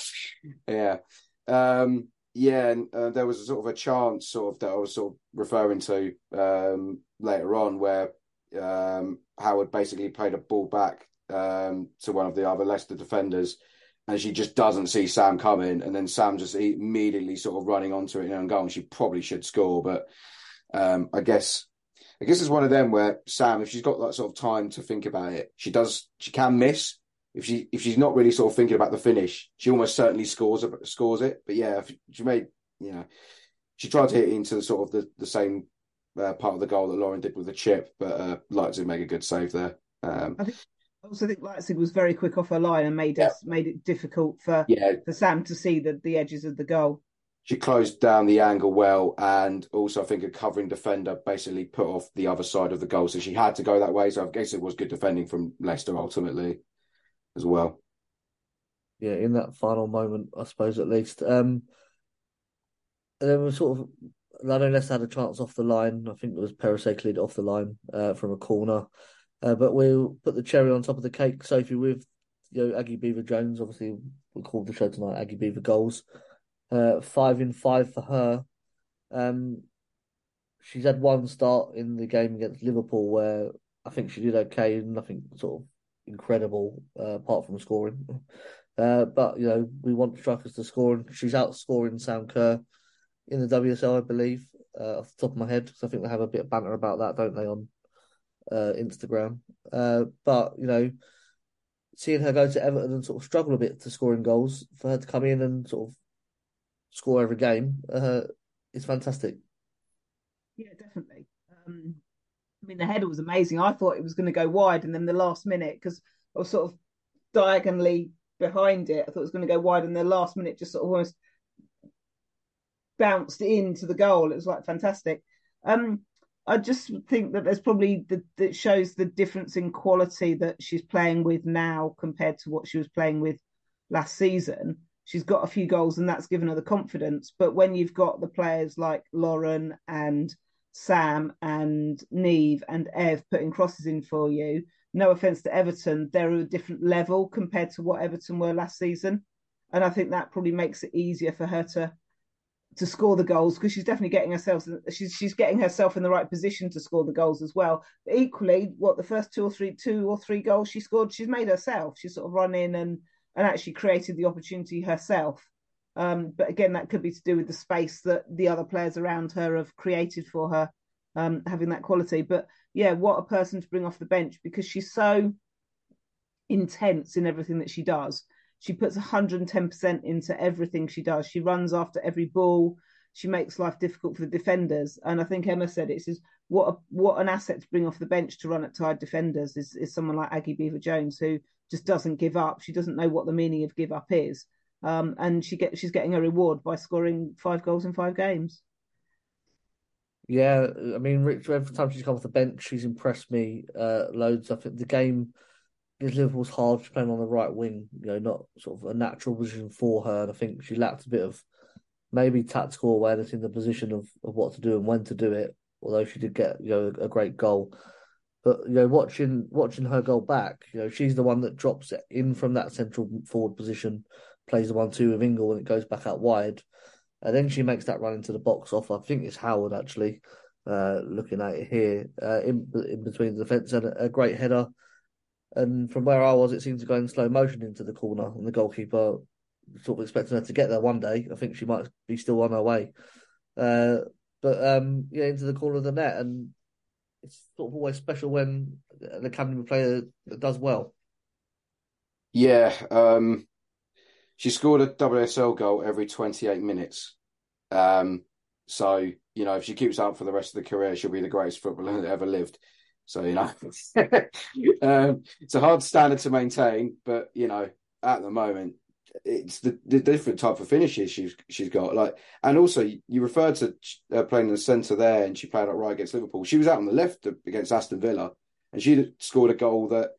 Speaker 6: yeah. Um, yeah, and uh, there was a sort of a chance sort of that I was sort of referring to um, later on where um, Howard basically played a ball back um, to one of the other Leicester defenders, and she just doesn't see Sam coming, and then Sam just immediately sort of running onto it in her own goal, and she probably should score, but um, I guess I guess it's one of them where Sam, if she's got that sort of time to think about it, she does she can miss. If she if she's not really sort of thinking about the finish, she almost certainly scores it. Scores it. But yeah, if she made, you know, she tried to hit it into the sort of the the same uh, part of the goal that Lauren did with the chip, but uh, Leipzig make a good save there. Um,
Speaker 7: I think I also think Leipzig was very quick off her line and made
Speaker 6: yeah.
Speaker 7: us made it difficult for
Speaker 6: yeah.
Speaker 7: for Sam to see the the edges of the goal.
Speaker 6: She closed down the angle well, and also I think a covering defender basically put off the other side of the goal, so she had to go that way. So I guess it was good defending from Leicester ultimately as well.
Speaker 5: Yeah, in that final moment, I suppose, at least. Um, and then we sort of, I know Leicester had a chance off the line. I think it was Perisic off the line uh, from a corner. Uh, but we'll put the cherry on top of the cake, Sophie, with, you know, Aggie Beaver-Jones. Obviously, we called the show tonight Aggie Beaver Goals. Uh, five in five for her. Um, she's had one start in the game against Liverpool where I think she did okay, nothing sort of incredible uh, apart from scoring. Uh, but, you know, we want strikers to score, and she's outscoring Sam Kerr in the W S L, I believe, uh, off the top of my head, because I think they have a bit of banter about that, don't they, on uh, Instagram. Uh, but, you know, seeing her go to Everton and sort of struggle a bit to scoring goals, for her to come in and sort of score every game, uh, is fantastic.
Speaker 7: Yeah, definitely. Um, I mean, the header was amazing. I thought it was going to go wide, and then the last minute, because I was sort of diagonally behind it, I thought it was going to go wide, and the last minute just sort of almost bounced into the goal. It was like fantastic. Um, I just think that there's probably the, that shows the difference in quality that she's playing with now compared to what she was playing with last season. She's got a few goals, and that's given her the confidence. But when you've got the players like Lauren and Sam and Neve and Ev putting crosses in for you, no offence to Everton, they're at a different level compared to what Everton were last season. And I think that probably makes it easier for her to to score the goals, because she's definitely getting herself she's she's getting herself in the right position to score the goals as well. But equally, what the first two or three two or three goals she scored, she's made herself. She's sort of run in and and actually created the opportunity herself. Um, but again, that could be to do with the space that the other players around her have created for her, um, having that quality. But yeah, what a person to bring off the bench, because she's so intense in everything that she does. She puts one hundred ten percent into everything she does. She runs after every ball. She makes life difficult for the defenders. And I think Emma said it, it says, what a, what an asset to bring off the bench to run at tired defenders is, is someone like Aggie Beaver-Jones, who just doesn't give up. She doesn't know what the meaning of give up is. Um, and she get, she's getting a reward by scoring five goals in five games.
Speaker 5: Yeah, I mean, Rich, every time she's come off the bench, she's impressed me uh, loads. I think the game against Liverpool's hard. She's playing on the right wing, you know, not sort of a natural position for her. And I think she lacked a bit of maybe tactical awareness in the position of, of what to do and when to do it. Although she did get, you know, a great goal. But you know, watching watching her goal back, you know, she's the one that drops it in from that central forward position, plays the one two with Ingle, and it goes back out wide. And then she makes that run into the box off. I think it's Howard actually, uh, looking at it here, uh, in in between the defence, and a, a great header. And from where I was, it seemed to go in slow motion into the corner, and the goalkeeper sort of expecting her to get there one day. I think she might be still on her way, uh, but um, yeah, into the corner of the net, and it's sort of always special when an academy player does well.
Speaker 6: Yeah, um, she scored a W S L goal every twenty-eight minutes. Um, so, you know, if she keeps up for the rest of the career, she'll be the greatest footballer that ever lived. So, you know, um, it's a hard standard to maintain, but, you know, at the moment, it's the, the different type of finishes she's she's got. Like, and also, you referred to uh, playing in the centre there, and she played out right against Liverpool. She was out on the left against Aston Villa, and she scored a goal that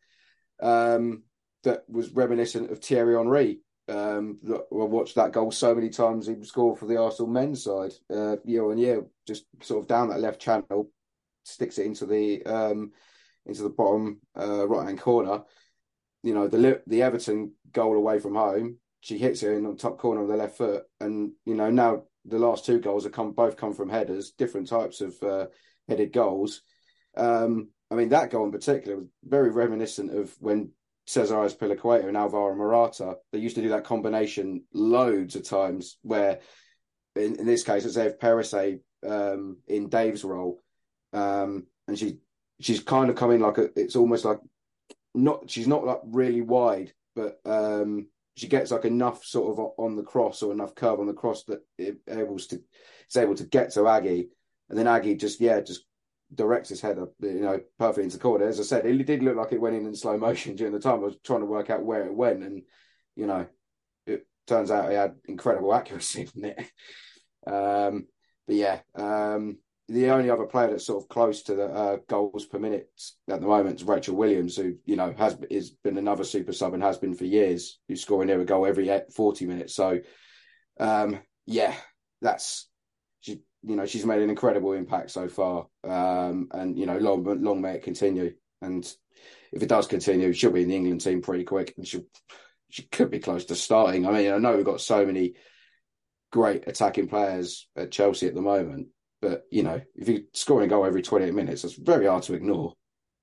Speaker 6: um, that was reminiscent of Thierry Henry. Um, I watched that goal so many times. He scored for the Arsenal men's side uh, year on year, just sort of down that left channel, sticks it into the um, into the bottom uh, right hand corner. You know, the the Everton goal away from home, she hits it in on the top corner of the left foot, and you know now the last two goals have come both come from headers, different types of uh, headed goals. Um, I mean, that goal in particular was very reminiscent of when Cesar Azpilicueta and Alvaro Morata, they used to do that combination loads of times where, in, in this case, it's Ev Perisset um, in Dave's role. Um, and she she's kind of coming like a, it's almost like, not she's not like really wide, but um, she gets like enough sort of on the cross or enough curve on the cross that it able to, it's able to get to Aggie. And then Aggie just, yeah, just directs his head up, you know, perfectly into the corner. As I said, it did look like it went in in slow motion during the time. I was trying to work out where it went, and you know, it turns out he had incredible accuracy from it. Um, but yeah, um, the only other player that's sort of close to the uh, goals per minute at the moment is Rachel Williams, who you know has is been another super sub and has been for years, who's scoring near a goal every forty minutes. So um, yeah, that's. She, you know, she's made an incredible impact so far, um, and you know, long, long may it continue. And if it does continue, she'll be in the England team pretty quick, and she she could be close to starting. I mean, I know we've got so many great attacking players at Chelsea at the moment, but you know, if you're scoring a goal every twenty-eight minutes, that's very hard to ignore.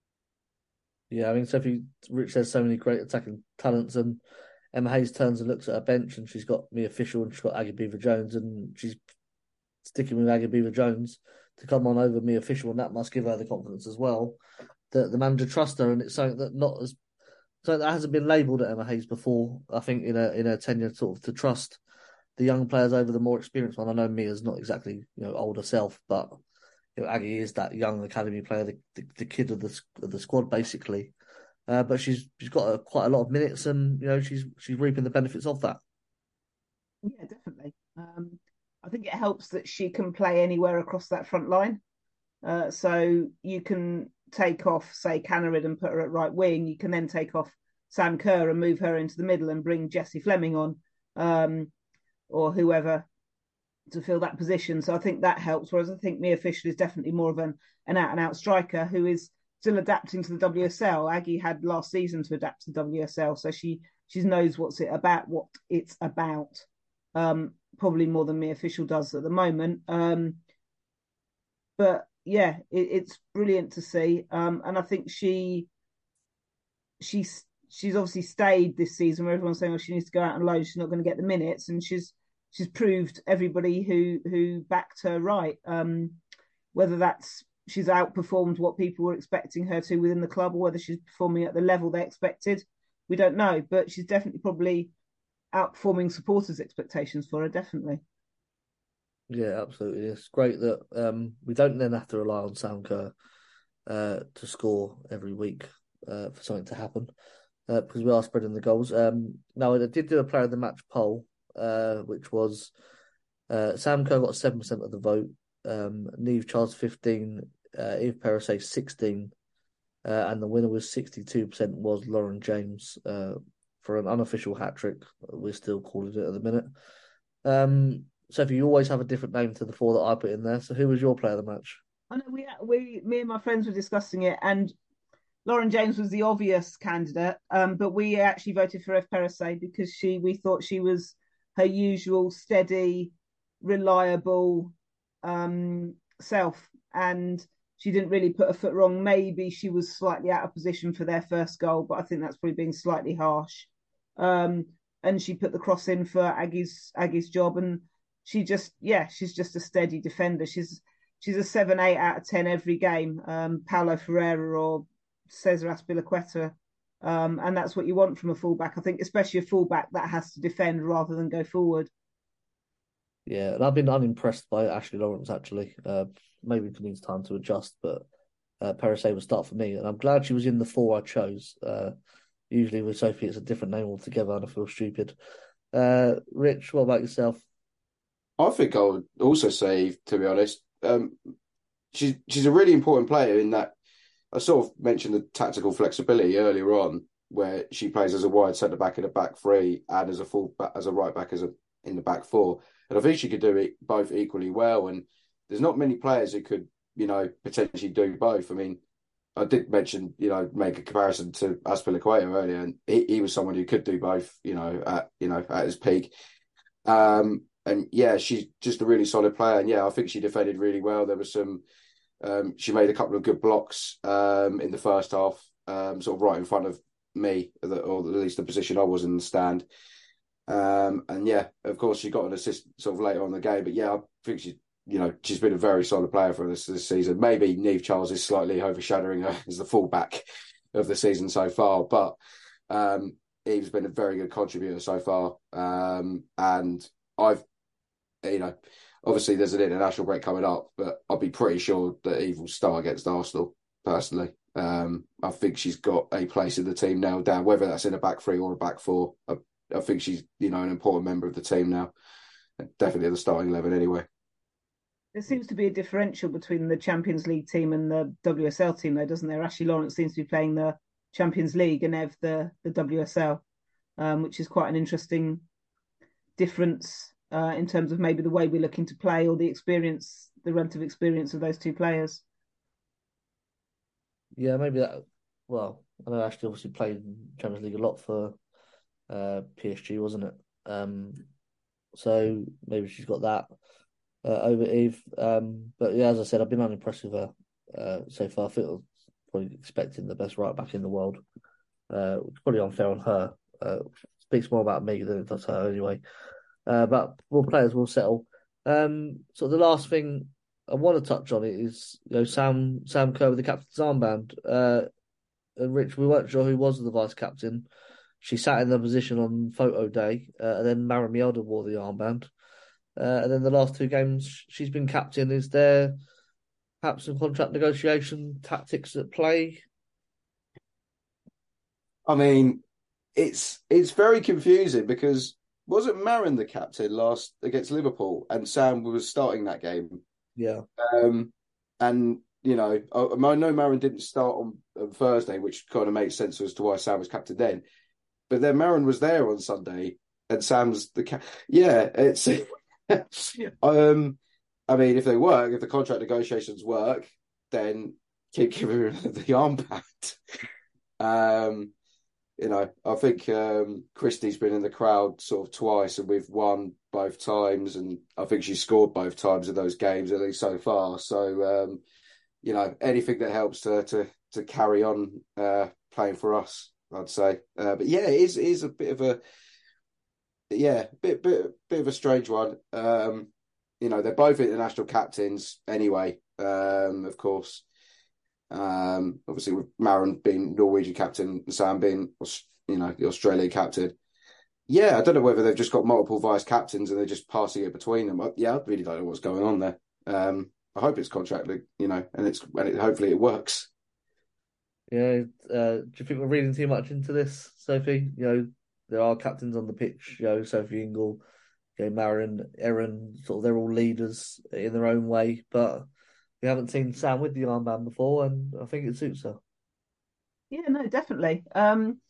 Speaker 5: Yeah, I mean, Sophie Rich says so many great attacking talents, and Emma Hayes turns and looks at her bench, and she's got Mia Fishel and she's got Aggie Beaver-Jones, and she's sticking with Aggie Beaver-Jones to come on over Mia Fishel, and that must give her the confidence as well that the manager trusts her, and it's something that not as something that hasn't been labelled at Emma Hayes before. I think in her in her tenure, sort of to trust the young players over the more experienced one. I know Mia's not exactly you know old herself, but you know, Aggie is that young academy player, the the, the kid of the of the squad basically. Uh, but she's she's got a, quite a lot of minutes, and you know she's she's reaping the benefits of that.
Speaker 7: Yeah, definitely. Um... I think it helps that she can play anywhere across that front line. Uh, so you can take off, say, Canarid and put her at right wing. You can then take off Sam Kerr and move her into the middle and bring Jessie Fleming on um, or whoever to fill that position. So I think that helps. Whereas I think Mia Fishel is definitely more of an, an out-and-out striker who is still adapting to the W S L. Aggie had last season to adapt to the W S L. So she, she knows what's it about, what it's about. Um, probably more than Mia Fishel does at the moment. Um, but yeah, it, it's brilliant to see. Um, and I think she, she's, she's obviously stayed this season where everyone's saying, oh, she needs to go out on loan. She's not going to get the minutes. And she's, she's proved everybody who, who backed her right. Um, whether that's, she's outperformed what people were expecting her to within the club, or whether she's performing at the level they expected, we don't know, but she's definitely probably outperforming supporters' expectations for her, definitely.
Speaker 5: Yeah, absolutely. It's great that um, we don't then have to rely on Sam Kerr uh, to score every week uh, for something to happen uh, because we are spreading the goals. Um, now, I did do a player of the match poll, uh, which was uh, Sam Kerr got seven percent of the vote, um, Niamh Charles fifteen, uh, Eve Perisset sixteen, uh, and the winner was sixty-two percent was Lauren James uh, for an unofficial hat trick. We're still calling it at the minute. Um, Sophie, you always have a different name to the four that I put in there. So who was your player of the match?
Speaker 7: I know we we me and my friends were discussing it, and Lauren James was the obvious candidate, um, but we actually voted for Eve Perisset because she we thought she was her usual steady, reliable um, self, and she didn't really put a foot wrong. Maybe she was slightly out of position for their first goal, but I think that's probably being slightly harsh. Um, and she put the cross in for Aggie's Aggie's job, and she just yeah, she's just a steady defender. She's she's a seven, eight out of ten every game. Um, Paulo Ferreira or Cesar Azpilicueta, um, and that's what you want from a fullback. I think, especially a fullback that has to defend rather than go forward.
Speaker 5: Yeah, and I've been unimpressed by Ashley Lawrence actually. Uh, maybe it needs time to adjust, but uh, Perisset will start for me, and I'm glad she was in the four I chose. Uh, usually with Sophie, it's a different name altogether, and I feel stupid. Uh, Rich, what about yourself?
Speaker 6: I think I would also say, to be honest, um, she's she's a really important player in that. I sort of mentioned the tactical flexibility earlier on, where she plays as a wide centre back in a back three and as a full back, as a right back as a in the back four, and I think she could do it both equally well. And there's not many players who could, you know, potentially do both. I mean, I did mention, you know, make a comparison to Azpilicueta earlier, and he, he was someone who could do both, you know, at you know at his peak. Um, and yeah, she's just a really solid player, and yeah, I think she defended really well. There was some. Um, she made a couple of good blocks um, in the first half, um, sort of right in front of me, or at least the position I was in the stand. Um, and yeah, of course, she got an assist sort of later on in the game. But yeah, I think she, you know, she's been a very solid player for us this season. Maybe Niamh Charles is slightly overshadowing her as the fullback of the season so far, but um, Eve's been a very good contributor so far. Um, and I've, you know. Obviously, there's an international break coming up, but I'll be pretty sure that Eve will start against Arsenal, personally. Um, I think she's got a place in the team now down, whether that's in a back three or a back four. I, I think she's, you know, an important member of the team now. Definitely the starting eleven anyway.
Speaker 7: There seems to be a differential between the Champions League team and the W S L team, though, doesn't there? Ashley Lawrence seems to be playing the Champions League and Ev the, the W S L, um, which is quite an interesting difference. Uh, in terms of maybe the way we're looking to play or the experience, the relative experience of those two players.
Speaker 5: Yeah, maybe that. Well, I know Ashley obviously played in Champions League a lot for uh, P S G, wasn't it? Um, so maybe she's got that uh, over Eve. Um, but yeah, as I said, I've been unimpressed with her uh, so far. I think I was probably expecting the best right back in the world. Uh, it's probably unfair on her. Uh, speaks more about me than it does her anyway. Uh, but more players will settle. Um, so the last thing I want to touch on it is, you know, Sam Sam Kerr with the captain's armband. Uh, and Rich, we weren't sure who was the vice captain. She sat in the position on photo day, uh, and then Maren Mjelde wore the armband. Uh, and then the last two games she's been captain. Is there perhaps some contract negotiation tactics at play?
Speaker 6: I mean, it's it's very confusing because wasn't Maren the captain last against Liverpool and Sam was starting that game?
Speaker 5: Yeah.
Speaker 6: Um, and, you know, I, I know Maren didn't start on, on Thursday, which kind of makes sense as to why Sam was captain then. But then Maren was there on Sunday and Sam's the captain. Yeah, it's... um, I mean, if they work, if the contract negotiations work, then keep giving her the armband. um You know, I think um, Christie's been in the crowd sort of twice and we've won both times. And I think she scored both times in those games, at least so far. So, um, you know, anything that helps to to, to carry on uh, playing for us, I'd say. Uh, but yeah, it is, it is a bit of a, yeah, bit, bit, bit of a strange one. Um, you know, they're both international captains anyway, um, of course. Um, obviously with Maren being Norwegian captain and Sam being, you know, the Australian captain. Yeah, I don't know whether they've just got multiple vice captains and they're just passing it between them. I, yeah, I really don't know what's going on there. Um, I hope it's contract, you know, and it's and it, hopefully it works.
Speaker 5: Yeah, uh, do you think we're reading too much into this, Sophie? You know, there are captains on the pitch. You know, Sophie Ingle, you know, Marin, Erin, sort of they're all leaders in their own way, but we haven't seen Sam with the armband before, and I think it suits her.
Speaker 7: Yeah, no, definitely. Um,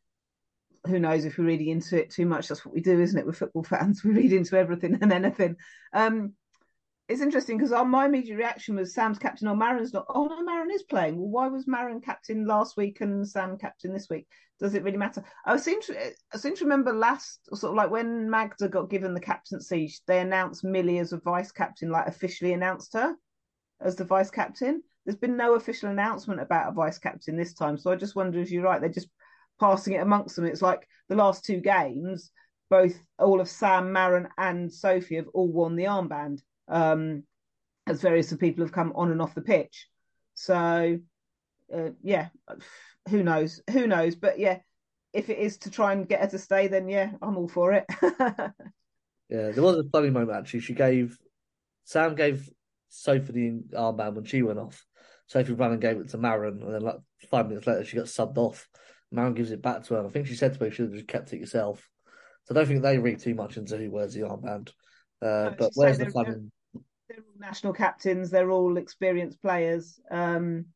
Speaker 7: who knows if we're reading into it too much? That's what we do, isn't it? We're football fans. We read into everything and anything. Um, it's interesting because my immediate reaction was Sam's captain. Oh, Marin's not. Oh no, Marin is playing. Well, why was Marin captain last week and Sam captain this week? Does it really matter? I seem to, I seem to remember last, sort of like when Magda got given the captaincy, they announced Millie as a vice captain, like officially announced her as the vice captain. There's been no official announcement about a vice captain this time, so I just wonder if you're right. They're just passing it amongst them. It's like the last two games, both all of Sam, Marin, and Sophie have all worn the armband. Um, as various of people have come on and off the pitch. So, uh, yeah, who knows? Who knows? But yeah, if it is to try and get her to stay, then yeah, I'm all for it.
Speaker 5: Yeah, there was a funny moment actually. She gave Sam gave Sophie the armband when she went off. Sophie ran and gave it to Marin, and then like five minutes later, she got subbed off. Marin gives it back to her. I think she said to me, "You should have just kept it yourself." So I don't think they read too much into who wears the armband. Uh,
Speaker 7: No,
Speaker 5: but where's the
Speaker 7: they're,
Speaker 5: fun?
Speaker 7: they're,
Speaker 5: In...
Speaker 7: they're all national captains. They're all experienced players. Um,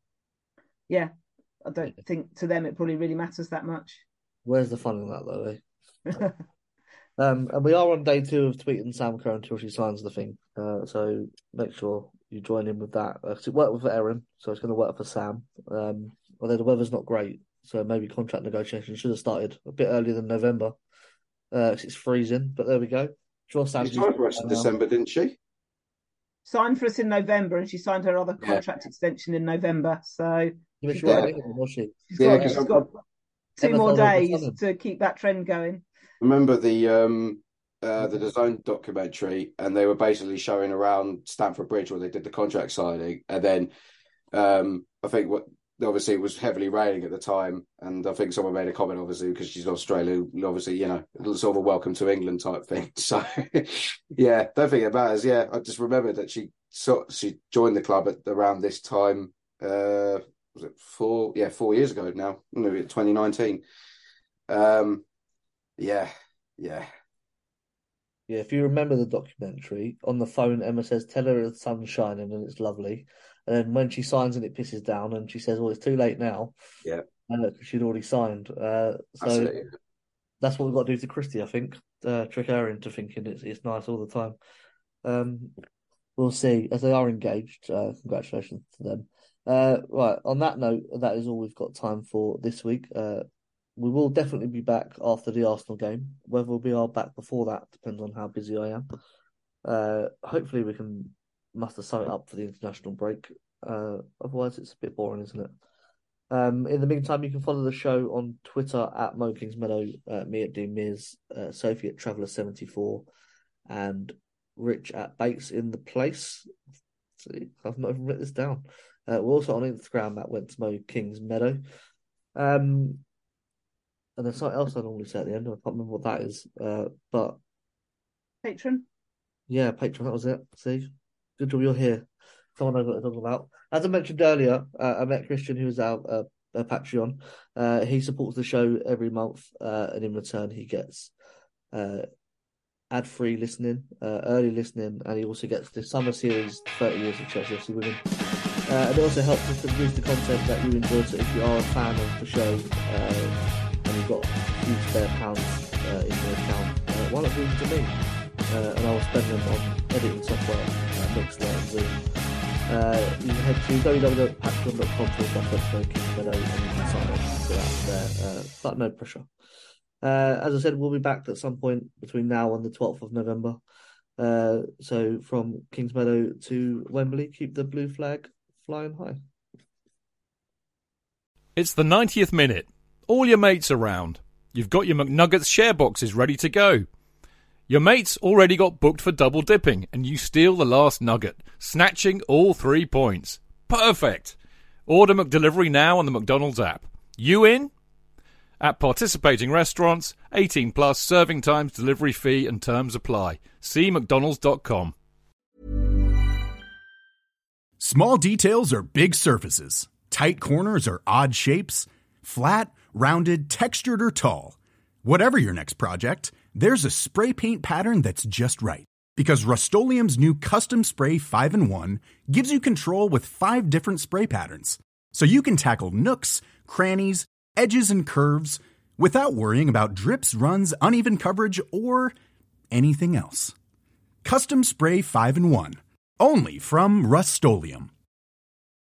Speaker 7: yeah, I don't think to them it probably really matters that much.
Speaker 5: Where's the fun in that though? Eh? um, and we are on day two of tweeting Sam Kerr until she signs the thing. Uh, so make sure you join in with that. Uh, it worked with Erin, so it's going to work for Sam. Um, although the weather's not great, so maybe contract negotiations should have started a bit earlier than November. Uh, 'cause it's freezing, but there we go. Sure, Sam's
Speaker 6: She signed for us in December, didn't she?
Speaker 7: Signed for us in November, and she signed her other contract yeah. extension in November. So
Speaker 5: yeah, she yeah. was she?
Speaker 7: She's
Speaker 6: yeah,
Speaker 7: got, she's got two more days to keep that trend going.
Speaker 6: Remember the um, uh, the DAZN documentary, and they were basically showing around Stamford Bridge where they did the contract signing, and then um, I think what. Obviously, it was heavily raining at the time, and I think someone made a comment, obviously, because she's Australian, obviously, you know, sort of a welcome to England type thing. So, yeah, don't think it matters. Yeah, I just remembered that she so, she joined the club at around this time. Uh, was it four? Yeah, four years ago now. Maybe twenty nineteen. Um, yeah, yeah.
Speaker 5: Yeah, if you remember the documentary, on the phone, Emma says, "Tell her the sun's shining and it's lovely." And then when she signs and it pisses down, and she says, "Oh, it's too late now."
Speaker 6: Yeah,
Speaker 5: uh, she'd already signed. Uh, so Absolutely. That's what we've got to do to Christie, I think. Uh, trick her into thinking it's it's nice all the time. Um, we'll see. As they are engaged, uh, congratulations to them. Uh, right. On that note, that is all we've got time for this week. Uh, we will definitely be back after the Arsenal game. Whether we are back before that depends on how busy I am. Uh, hopefully, we can muster something up for the international break. Uh, otherwise, it's a bit boring, isn't it? Um, in the meantime, you can follow the show on Twitter at Mo Kingsmeadow, uh, me at Dean Mears, uh, Sophie at Traveller seventy-four, and Rich at Bates in the Place. See, I've not even written this down. Uh, we're also on Instagram at Wentz Mo Kingsmeadow. Um, and there's something else I normally say at the end. I can't remember what that is. Uh, but
Speaker 7: Patron.
Speaker 5: Yeah, Patron. That was it. See. Good job you're here. Someone knows what they're talking about. As I mentioned earlier, uh, I met Christian, who is our uh, uh, Patreon. Uh, he supports the show every month, uh, and in return, he gets uh, ad-free listening, uh, early listening, and he also gets the summer series, thirty years of Chelsea F C Women. Uh, and it also helps us to produce the content that you enjoy. So if you are a fan of the show uh, and you've got a few spare pounds uh, in your account, uh, why not give them to me? Uh, and I will spend them on editing software, uh, Mixler and Zoom. Uh, you can head to w w w dot patreon dot com forward slash Wentz Kingsmeadow and you can sign up for that there, uh, but no pressure. Uh, as I said, we'll be back at some point between now and the twelfth of November. Uh, so from Kingsmeadow to Wembley, keep the blue flag flying high.
Speaker 4: It's the ninetieth minute. All your mates around. You've got your McNuggets share boxes ready to go. Your mates already got booked for double dipping and you steal the last nugget, snatching all three points. Perfect! Order McDelivery now on the McDonald's app. You in? At participating restaurants, eighteen plus, serving times, delivery fee and terms apply. See mcdonalds dot com.
Speaker 8: Small details are big surfaces. Tight corners are odd shapes. Flat, rounded, textured, or tall. Whatever your next project, there's a spray paint pattern that's just right. Because Rust-Oleum's new Custom Spray five in one gives you control with five different spray patterns. So you can tackle nooks, crannies, edges, and curves without worrying about drips, runs, uneven coverage, or anything else. Custom Spray five in one. Only from Rust-Oleum.